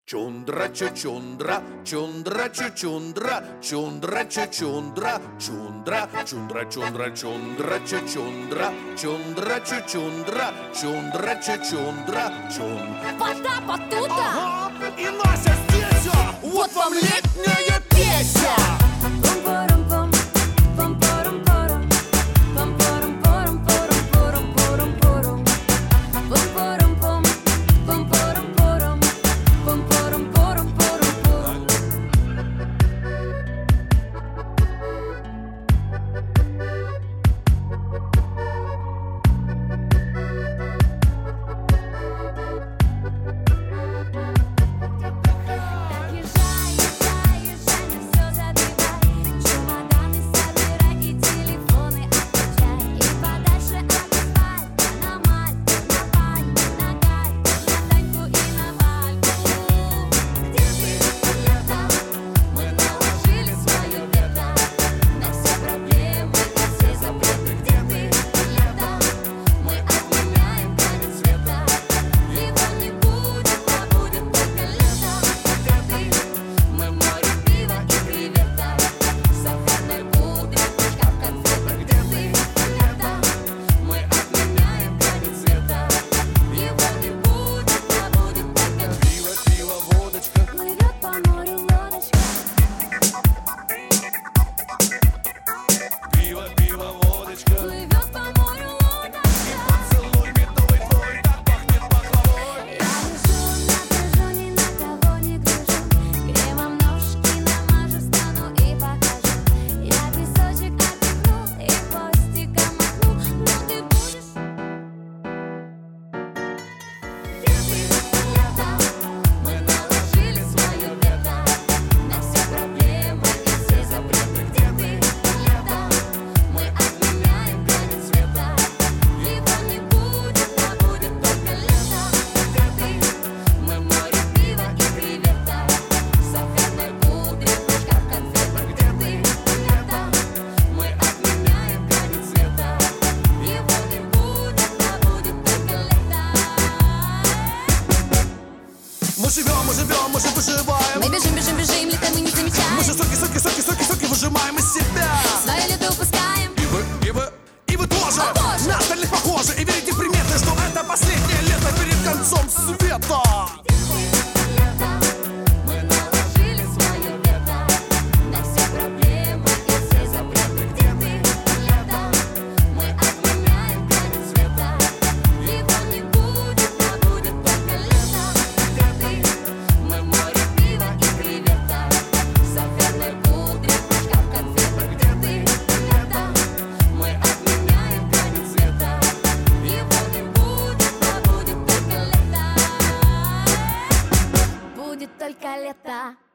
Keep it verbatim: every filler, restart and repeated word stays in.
Чундра чучундра, чундра чучундра, чундра чучундра, чундра, чундра чундра, чундра чучундра, чундра чучундра, чундра чучундра, чун. Потап оттуда! Ага, и Настя здесь! Вот вам летняя песня! Мы живем, мы живем, мы же выживаем. Мы бежим, бежим, бежим, летом мы не замечаем. Мы же соки, соки, соки, соки, соки выжимаем из себя. Свое лето упускаем. И вы, и вы, и вы тоже. О, боже. На остальных похожи. И верите в приметы, что это последнее лето перед концом света. Только лето.